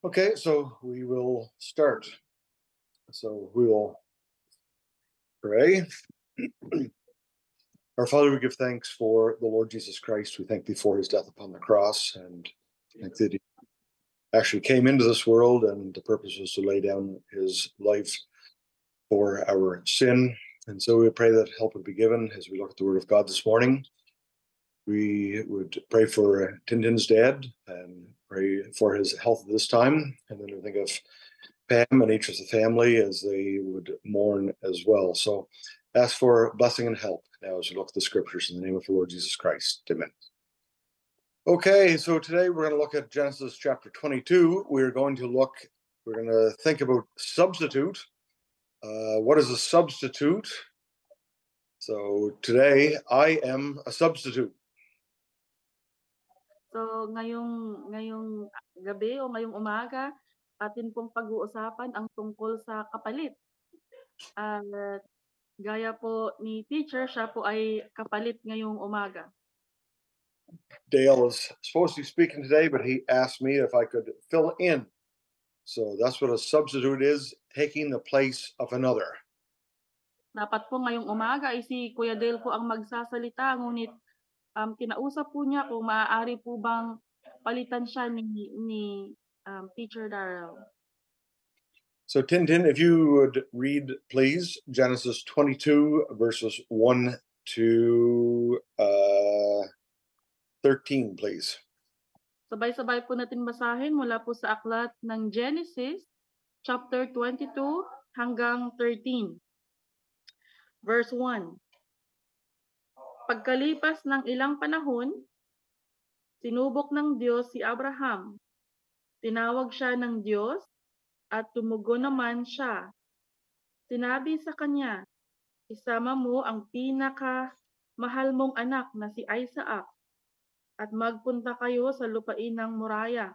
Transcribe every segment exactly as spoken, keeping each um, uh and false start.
Okay, so we will start. So we will pray. Our Father, we give thanks for the Lord Jesus Christ. We thank thee for his death upon the cross, and thank that he actually came into this world, and the purpose was to lay down his life for our sin. And so we pray that help would be given as we look at the Word of God this morning. We would pray for Tintin's dad and pray for his health at this time. And then we think of Pam and each of the family as they would mourn as well. So ask for blessing and help now as we look at the scriptures in the name of the Lord Jesus Christ. Amen. Okay, so today we're going to look at Genesis chapter twenty-two. We're going to look, we're going to think about substitute. Uh, what is a substitute? So today I am a substitute. So ngayong ngayong gabi o ngayong umaga, atin pong pag-uusapan ang tungkol sa kapalit. Uh, gaya po ni teacher, siya po ay kapalit ngayong umaga. Dale is supposed to be speaking today, but he asked me if I could fill in. So that's what a substitute is, taking the place of another. Dapat po ngayong umaga ay si Kuya Dale po ang magsasalita, ngunit um, kinausap po niya kung maaari po bang palitan siya ni, ni um, Teacher Darrell. So Tintin, if you would read, please, Genesis twenty-two, verses one to uh, thirteen, please. Sabay-sabay po natin basahin mula po sa aklat ng Genesis, chapter twenty-two hanggang thirteen. Verse one. Pagkalipas ng ilang panahon, sinubok ng Diyos si Abraham. Tinawag siya ng Diyos at tumugon naman siya. Sinabi sa kanya, isama mo ang pinaka mahal mong anak na si Isaac at magpunta kayo sa lupain ng Moriah.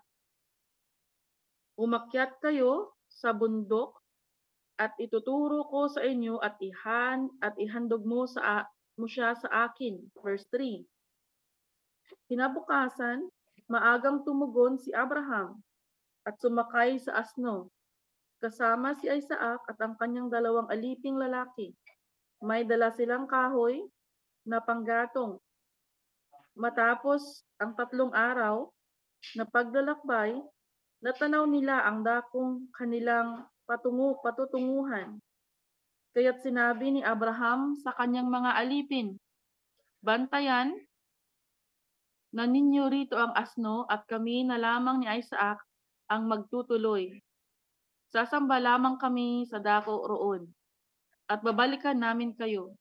Umakyat kayo sa bundok at ituturo ko sa inyo at ihan at ihandog mo sa mo siya sa akin. Verse three. Kinabukasan, maagang tumugon si Abraham at sumakay sa asno, kasama si Isaac at ang kanyang dalawang aliping lalaki. May dala silang kahoy na panggatong. Matapos ang tatlong araw na paglalakbay, natanaw nila ang dakong kanilang patungo, patutunguhan. Kaya't sinabi ni Abraham sa kanyang mga alipin, bantayan na ninyo rito ang asno at kami na lamang ni Isaac ang magtutuloy. Sasamba lamang kami sa dako roon at babalikan namin kayo.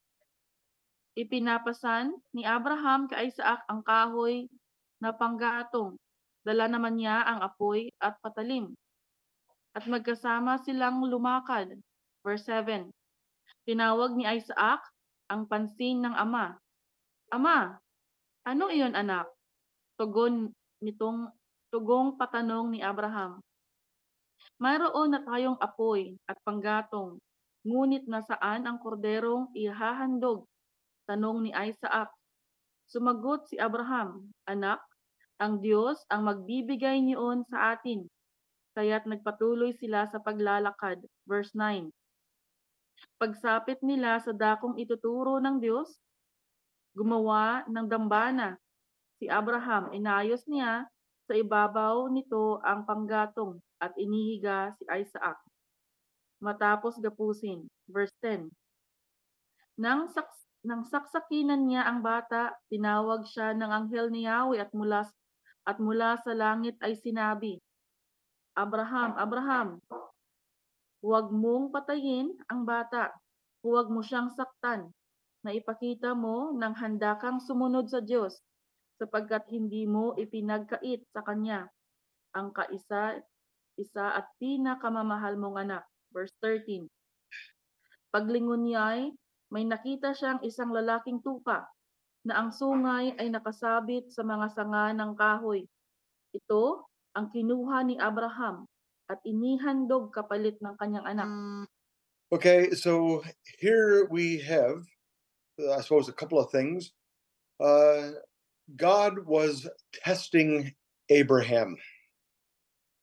Ipinapasan ni Abraham kay Isaac ang kahoy na panggatong. Dala naman niya ang apoy at patalim. At magkasama silang lumakad. Verse seven. Tinawag ni Isaac ang pansin ng ama. Ama, ano iyon anak? Tugon nitong tugong patanong ni Abraham. Mayroon na tayong apoy at panggatong, ngunit nasaan ang korderong ihahandog? Tanong ni Isaac. Sumagot si Abraham, anak, ang Diyos ang magbibigay niyon sa atin. Kaya't nagpatuloy sila sa paglalakad. Verse nine. Pagsapit nila sa dakong ituturo ng Diyos, gumawa ng dambana. Si Abraham, inayos niya sa ibabaw nito ang panggatong at inihiga si Isaac. Matapos gapusin. Verse ten. Nang, saks nang saksakinan niya ang bata, tinawag siya ng anghel ni Yahweh at mula, at mula sa langit ay sinabi, Abraham, Abraham, huwag mong patayin ang bata. Huwag mo siyang saktan, na ipakita mo ng handa kang sumunod sa Diyos, sapagkat hindi mo ipinagkait sa Kanya ang kaisa, isa at pinakamamahal mong anak. Verse thirteen. Paglingon niya ay may nakita siyang isang lalaking tupa na ang sungay ay nakasabit sa mga sanga ng kahoy. Ito ang kinuha ni Abraham at inihandog kapalit ng kanyang anak. Okay, so here we have, I suppose, a couple of things. Uh, God was testing Abraham.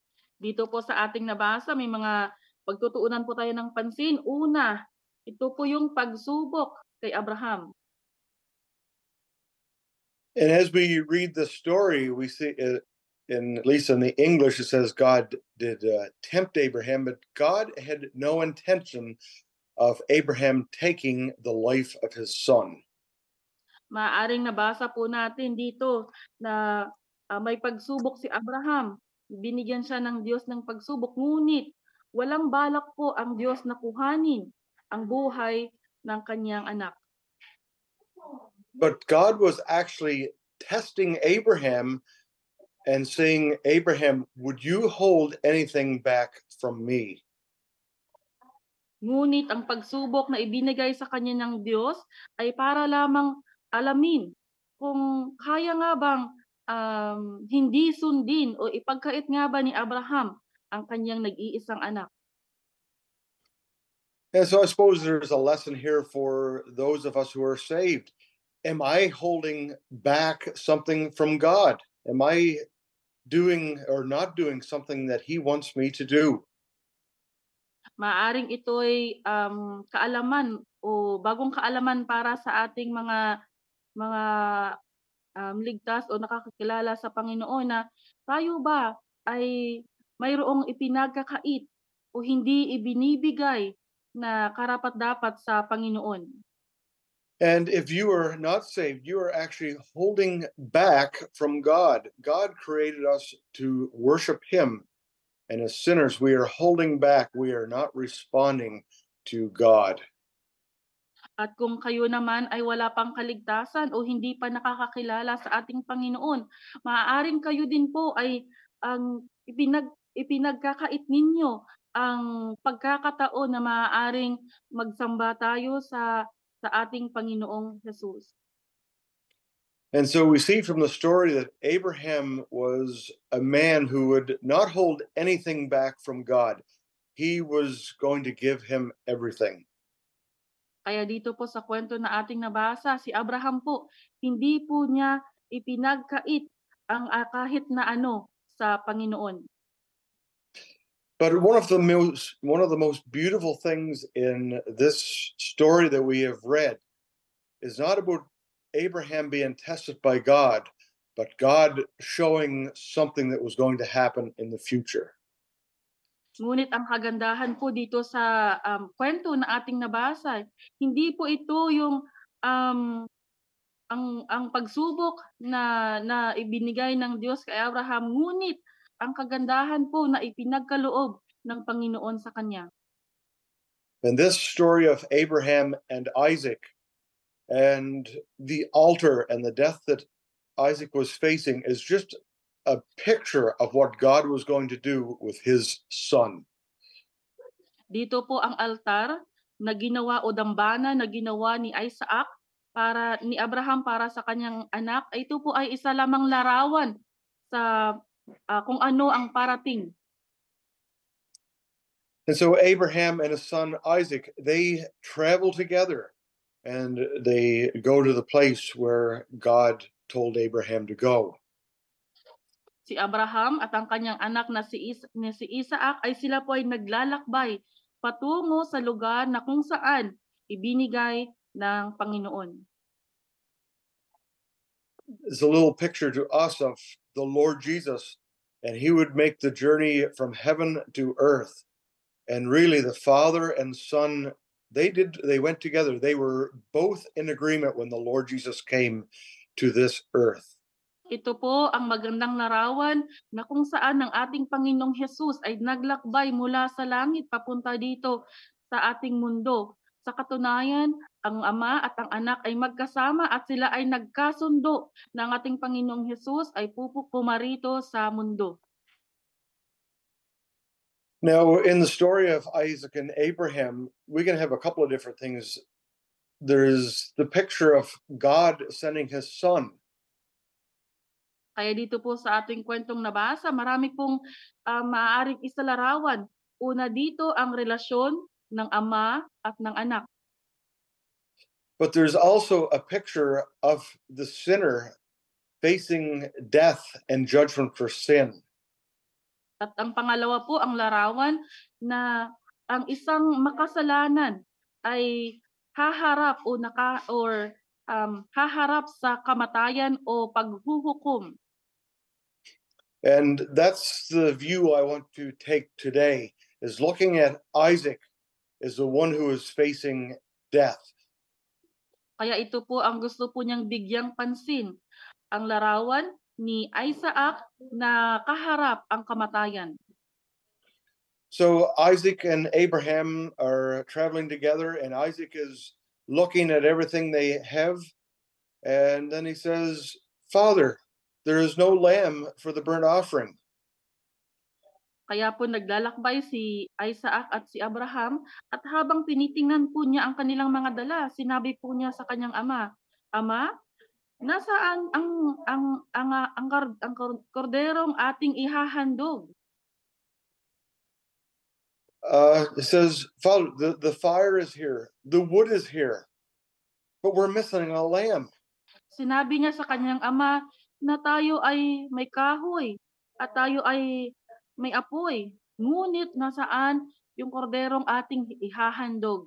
Dito po sa ating nabasa, may mga pagtutuunan po tayo ng pansin. Una, ito po yung pagsubok kay Abraham. And as we read the story, we see it in at least in the English, it says God did uh, tempt Abraham, but God had no intention of Abraham taking the life of his son. Maaaring nabasa po natin dito na ah, may pagsubok si Abraham. Binigyan siya ng Diyos ng pagsubok, ngunit walang balak po ang Diyos na kuhanin ang buhay ng kanyang anak. But God was actually testing Abraham and saying, Abraham, would you hold anything back from me? Ngunit ang pagsubok na ibinigay sa kanya ng Diyos ay para lamang alamin kung kaya nga bang um, hindi sundin o ipagkait nga ba ni Abraham ang kanyang nag-iisang anak. And so I suppose there's a lesson here for those of us who are saved. Am I holding back something from God? Am I doing or not doing something that He wants me to do? Maaring ito'y um, kaalaman o bagong kaalaman para sa ating mga mga um, ligtas o nakakakilala sa Panginoon na tayo ba ay mayroong ipinagkakait o hindi ibinibigay na karapat-dapat sa Panginoon. And if you are not saved, you are actually holding back from God. God created us to worship Him. And as sinners, we are holding back. We are not responding to God. At kung kayo naman ay wala pang kaligtasan o hindi pa nakakakilala sa ating Panginoon, maaaring kayo din po ay ang ipinag, ipinagkakait ninyo ang pagkakataon na maaaring magsamba tayo sa sa ating Panginoong Jesus. And so we see from the story that Abraham was a man who would not hold anything back from God. He was going to give him everything. Kaya dito po sa kwento na ating nabasa, si Abraham po, hindi po niya ipinagkait ang ah, kahit na ano sa Panginoon. But one of the most one of the most beautiful things in this story that we have read is not about Abraham being tested by God, but God showing something that was going to happen in the future. Ngunit ang kagandahan po dito sa um, kwento na ating nabasa, hindi po ito yung um, ang ang pagsubok na na ibinigay ng Diyos kay Abraham, ngunit ang kagandahan po na ipinagkaloob ng Panginoon sa kanya. And this story of Abraham and Isaac and the altar and the death that Isaac was facing is just a picture of what God was going to do with his son. Dito po ang altar na ginawa o dambana na ginawa ni Isaac para ni Abraham para sa kanyang anak, ito po ay isa lamang larawan sa ah, kung ano ang parating. And so Abraham and his son Isaac, they travel together and they go to the place where God told Abraham to go. Si Abraham at ang kanyang anak na si, Is- na si Isaac ay sila po ay naglalakbay patungo sa lugar na kung saan ibinigay ng Panginoon. It's a little picture to us of the Lord Jesus, and he would make the journey from heaven to earth. And really the Father and Son, they did they went together. They were both in agreement when the Lord Jesus came to this earth. Ito po ang magandang larawan na kung saan ang ating Panginoong Hesus ay naglakbay mula sa langit papunta dito sa ating mundo. Sa katunayan, ang Ama at ang Anak ay magkasama at sila ay nagkasundo na ang ating Panginoong Hesus ay pupuk pumarito sa mundo. Now, in the story of Isaac and Abraham, we can have a couple of different things. There's the picture of God sending his son. Kaya dito po sa ating kwentong nabasa, marami pong uh, maaaring isalarawan. Una dito ang relasyon ng Ama at ng Anak. But there's also a picture of the sinner facing death and judgment for sin. At ang pangalawa po, ang larawan na ang isang makasalanan ay haharap o naka or um, haharap sa kamatayan o paghuhukom. And that's the view I want to take today, is looking at Isaac as the one who is facing death. Kaya ito po ang gusto po niyang bigyang pansin, ang larawan ni Isaac na kaharap ang kamatayan. So Isaac and Abraham are traveling together, and Isaac is looking at everything they have. And then he says, "Father, there is no lamb for the burnt offering." Kaya po naglalakbay si Isaac at si Abraham, at habang tinitingnan po niya ang kanilang mga dala, sinabi po niya sa kanyang ama, "Ama, nasaan ang ang ang ang, ang, kar- ang kor- korderong ating ihahandog?" Uh, it says, "Father, the, the fire is here, the wood is here, but we're missing a lamb." Sinabi niya sa kanyang ama na tayo ay may kahoy at tayo ay may apoy, ngunit nasaan yung korderong ating ihahandog?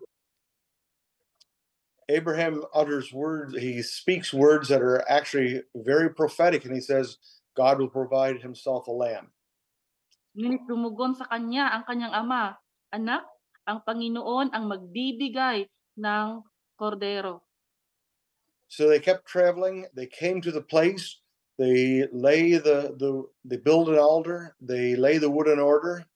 Abraham utters words, he speaks words that are actually very prophetic, and he says, God will provide himself a lamb. Ngunit tumugon sa kanya ang kanyang ama, "Anak, ang Panginoon ang magbibigay ng kordero." So they kept traveling, they came to the place, they lay the, the they build an altar, they lay the wood in order,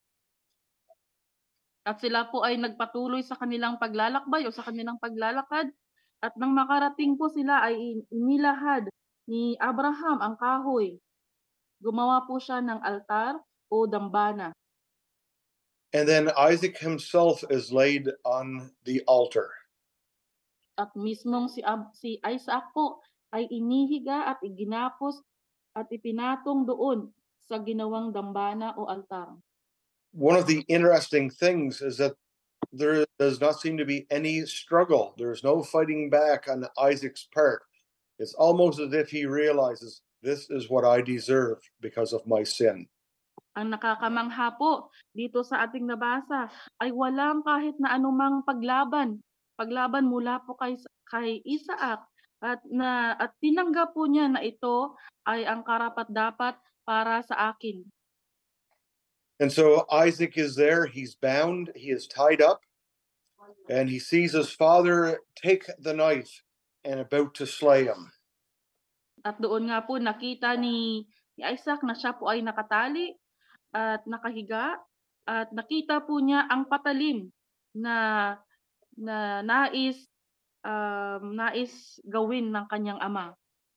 At sila po ay nagpatuloy sa kanilang paglalakbay o sa kanilang paglalakad, at nang makarating po sila ay inilahad ni Abraham ang kahoy. Gumawa po siya ng altar o dambana. and then Isaac himself is laid on the altar. At mismong si, Ab- si Isaac po ay inihiga at iginapos at ipinatong doon sa ginawang dambana o altar. One of the interesting things is that there does not seem to be any struggle. There's no fighting back on Isaac's part. It's almost as if he realizes this is what I deserve because of my sin. Ang nakakamangha po dito sa ating nabasa ay walang kahit na anumang paglaban. Paglaban mula po kay, kay Isaac, at na at tinanggap po niya na ito ay ang karapat-dapat para sa akin. And so Isaac is there, he's bound, he is tied up, and he sees his father take the knife and about to slay him. At doon nga po nakita ni, ni Isaac na siya po ay nakatali at nakahiga, at nakita po niya ang patalim na na nais um, nais gawin ng kanyang ama.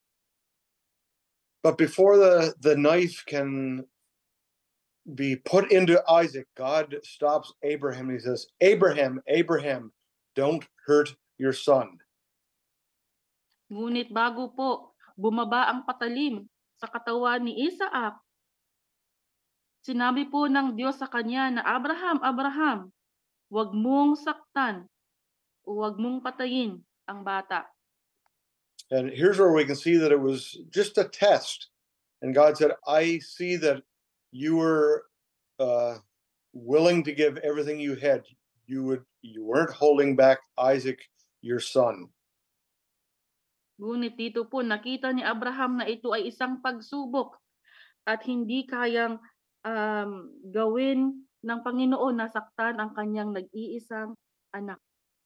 But before the, the knife can be put into Isaac, God stops Abraham. He says, Abraham, Abraham, don't hurt your son. Ngunit bago po bumaba ang patalim sa katawan ni Isaac, sinabi po ng Diyos sa kanya na, "Abraham, Abraham, huwag mong saktan o huwag mong patayin ang bata." And here's where we can see that it was just a test. And God said, I see that you were uh, willing to give everything you had. You would you weren't holding back Isaac, your son. Ngunit dito po nakita ni Abraham na ito ay isang pagsubok at hindi kayang um, gawin ng Panginoon na saktan ang kanyang nag-iisang anak.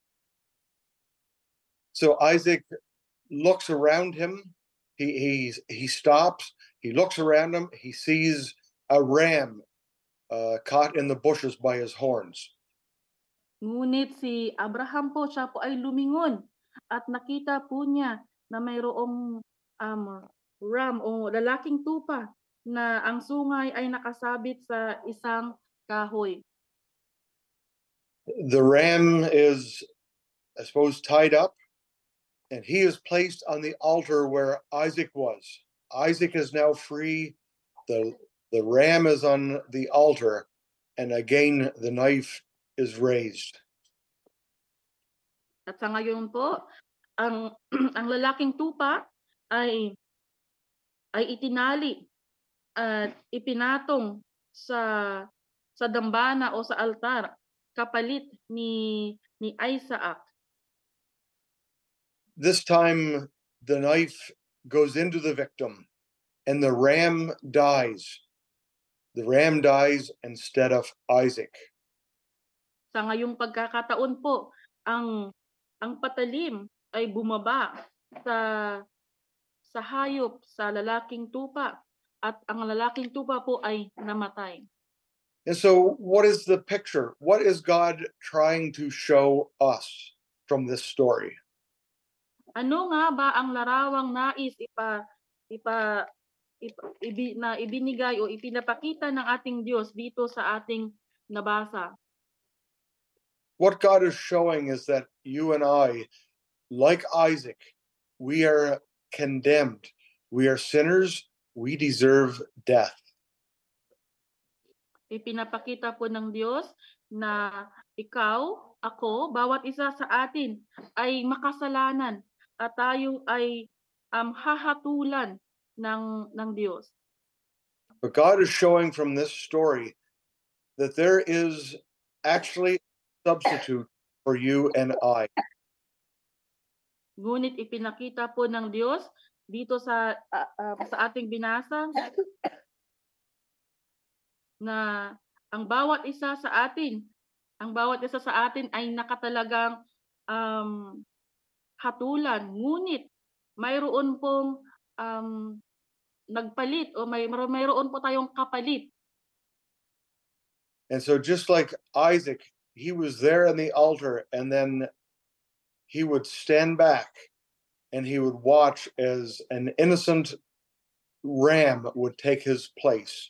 So Isaac looks around him. He he he stops. He looks around him. He sees a ram uh, caught in the bushes by his horns. Ngunit si Abraham po, siya po ay lumingon at nakita po niya na mayroong um, ram o lalaking tupa na ang sungay ay nakasabit sa isang kahoy. The ram is, I suppose, tied up, and he is placed on the altar where Isaac was. Isaac is now free. The, the ram is on the altar, and again, the knife is raised. At sa ngayon po, ang ang lalaking tupa ay ay itinali at ipinatong sa sa dambana o sa altar kapalit ni ni Isaac. This time, the knife goes into the victim and the ram dies. The ram dies instead of Isaac. Sa ngayong pagkakataon po, ang ang patalim ay bumaba sa sa hayop, sa lalaking tupa, at ang lalaking tupa po ay namatay. And so, what is the picture? What is God trying to show us from this story? Ano nga ba ang larawang nais ipa ipa, ipa ibi, na ibinigay o ipinapakita ng ating Diyos dito sa ating nabasa? What God is showing is that you and I, like Isaac, we are condemned. We are sinners. We deserve death. Ipinapakita po ng Diyos na ikaw, ako, bawat isa sa atin ay makasalanan at tayo ay um, hahatulan ng, ng Diyos. But God is showing from this story that there is actually a substitute for you and I. Ngunit ipinakita po ng Diyos dito sa uh, uh, sa ating binasa na ang bawat isa sa atin, ang bawat isa sa atin ay nakatalagang um, hatulan. Ngunit mayroon pong um, nagpalit o may mayroon po tayong kapalit. And so just like Isaac, he was there on the altar and then he would stand back and he would watch as an innocent ram would take his place.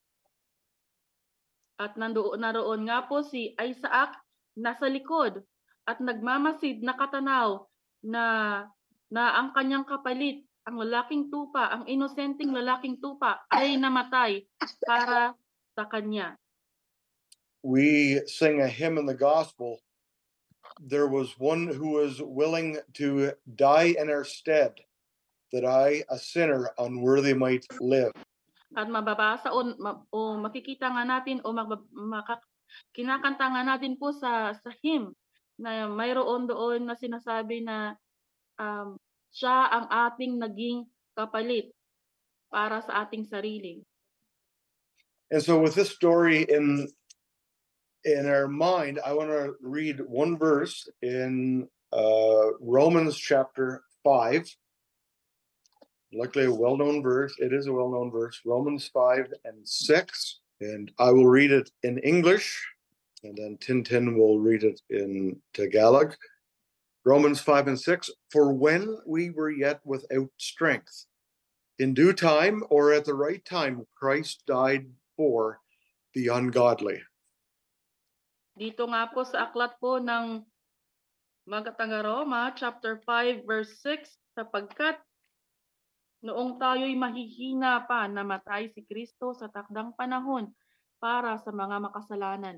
At nandoon naroon nga po si Isaac nasa likod at nagmamasid nakatanaw na na ang kanyang kapalit, ang lalaking tupa, ang inosenteng lalaking tupa ay namatay para sa kanya. We sing a hymn in the gospel. There was one who was willing to die in our stead, that I, a sinner, unworthy, might live. At mababasa o, o makikita nga natin o mag, maka, kinakanta nga natin po sa, sa hymn na mayroon doon na sinasabi na um, siya ang ating naging kapalit para sa ating sarili. And so with this story in in our mind, I want to read one verse in uh, Romans chapter five. Luckily, a well-known verse. It is a well-known verse, Romans five and six. And I will read it in English, and then Tintin will read it in Tagalog. Romans five and six. For when we were yet without strength, in due time or at the right time, Christ died for the ungodly. Dito nga po sa aklat po ng mga taga-Roma, chapter five, verse six, sapagkat noong tayo'y mahihina pa, namatay si Kristo sa takdang panahon para sa mga makasalanan.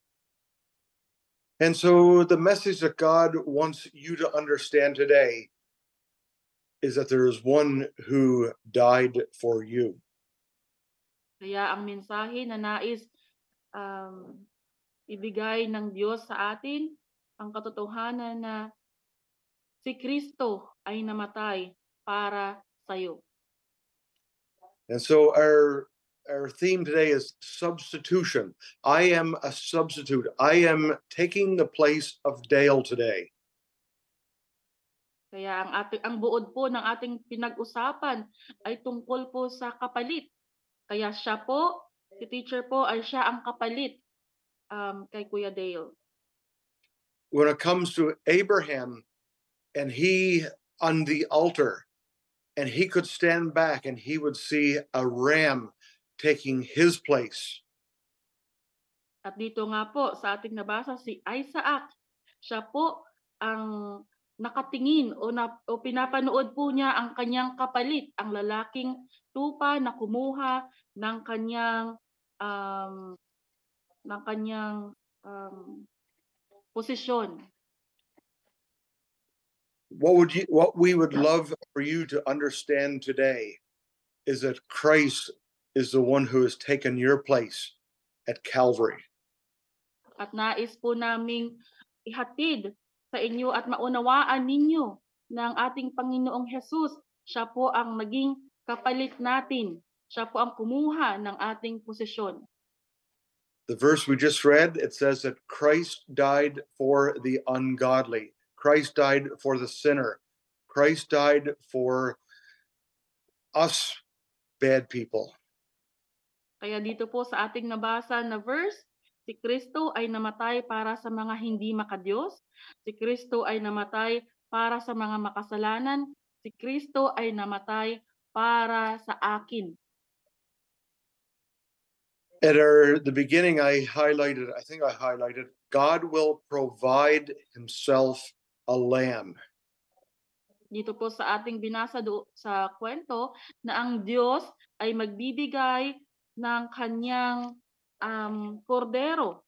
And so the message that God wants you to understand today is that there is one who died for you. Kaya ang mensahe na nais um, ibigay ng Diyos sa atin, ang katotohanan na si Kristo ay namatay para sa'yo. And so our our theme today is substitution. I am a substitute. I am taking the place of Dale today. Kaya ang ating ang buod po ng ating pinag-usapan ay tungkol po sa kapalit. Kaya siya po, si teacher po ay siya ang kapalit um, kay Kuya Dale. When it comes to Abraham and he on the altar, and he could stand back and he would see a ram taking his place. At dito nga po sa ating nabasa si Isaac, siya po ang nakatingin o, na, o pinapanood po niya ang kanyang kapalit, ang lalaking tupa na kumuha ng kanyang um, ng kanyang um, posisyon. What would you what we would love for you to understand today is that Christ is the one who has taken your place. at Calvary. At nais po naming ihatid sa inyo at maunawaan ninyo ng ating Panginoong Jesus. Siya po ang naging kapalit natin. Siya po ang kumuha ng ating posisyon. The verse we just read, it says that Christ died for the ungodly. Christ died for the sinner. Christ died for us bad people. Kaya dito po sa ating nabasa na verse, si Kristo ay namatay para sa mga hindi makadiyos. Si Kristo ay namatay para sa mga makasalanan. Si Kristo ay namatay para sa akin. At our, the beginning, I highlighted, I think I highlighted, God will provide himself a lamb. Dito po sa ating binasa do, sa kwento na ang Diyos ay magbibigay ng kanyang um, kordero.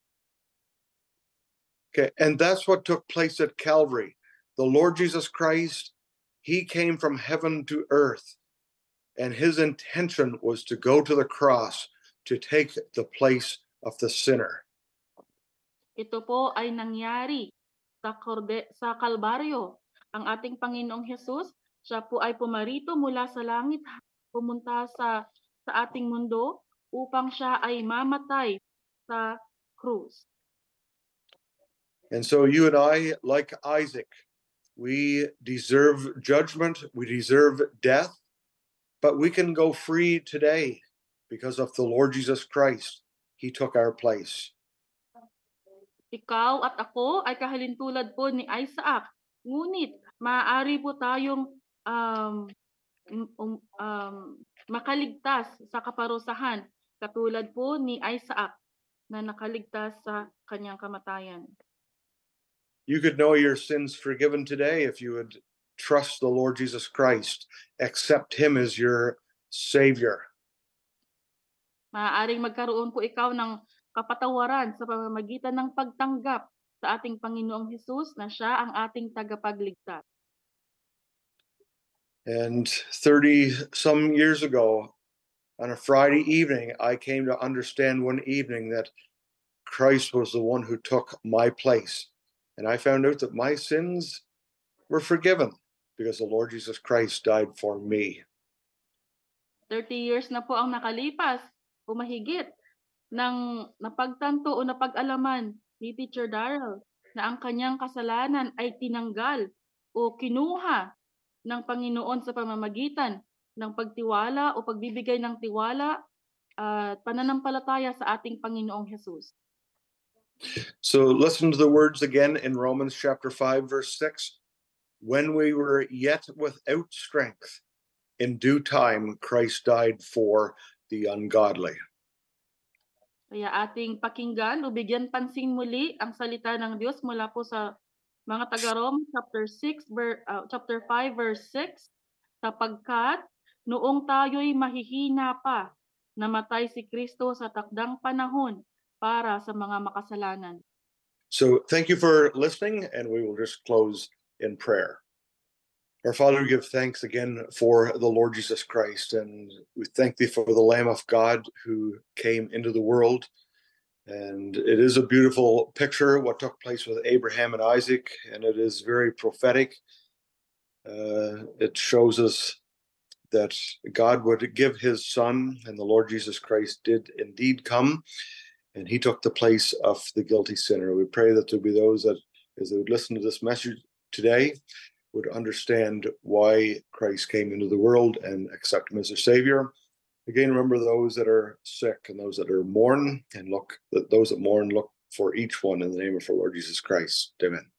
Okay, and that's what took place at Calvary. The Lord Jesus Christ, he came from heaven to earth, and his intention was to go to the cross to take the place of the sinner. Ito po ay nangyari sa, korde, sa Kalbaryo. Ang ating Panginoong Jesus, siya po ay pumarito mula sa langit, pumunta sa, sa ating mundo upang siya ay mamatay sa krus. And so you and I, like Isaac, we deserve judgment, we deserve death, but we can go free today because of the Lord Jesus Christ. He took our place. Ikaw at ako ay kahalintulad po ni Isaac. Ngunit maaari po tayong um, um, um, makaligtas sa kaparusahan katulad po ni Isaac na nakaligtas sa kanyang kamatayan. You could know your sins forgiven today if you would trust the Lord Jesus Christ, accept him as your Savior. Maaaring magkaroon po ikaw ng kapatawaran sa pamamagitan ng pagtanggap sa ating Panginoong Jesus na siya ang ating tagapagligtas. And thirty some years ago, on a Friday evening, I came to understand one evening that Christ was the one who took my place. And I found out that my sins were forgiven because the Lord Jesus Christ died for me. thirty years na po ang nakalipas o mahigit nang napagtanto o napag-alaman ni Teacher Darrell na ang kanyang kasalanan ay tinanggal o kinuha ng Panginoon sa pamamagitan ng pagtiwala o pagbibigay ng tiwala at pananampalataya sa ating Panginoong Jesus. So listen to the words again in Romans chapter five, verse six. When we were yet without strength, in due time, Christ died for the ungodly. Kaya ating pakinggan o bigyan pansin muli ang salita ng Diyos mula po sa mga taga-Rome chapter six, uh, chapter five, verse six. Sapagkat noong tayo'y mahihina pa, namatay si Kristo sa takdang panahon para sa mga makasalanan. So thank you for listening, and we will just close in prayer. Our Father, we give thanks again for the Lord Jesus Christ, and we thank thee for the Lamb of God who came into the world. And it is a beautiful picture, what took place with Abraham and Isaac, and it is very prophetic. Uh, it shows us that God would give his son, and the Lord Jesus Christ did indeed come, and he took the place of the guilty sinner. We pray that there be those that, as they would listen to this message today, would understand why Christ came into the world and accept him as their Savior. Again, remember those that are sick and those that are mourn, and look that those that mourn look for each one in the name of our Lord Jesus Christ. Amen.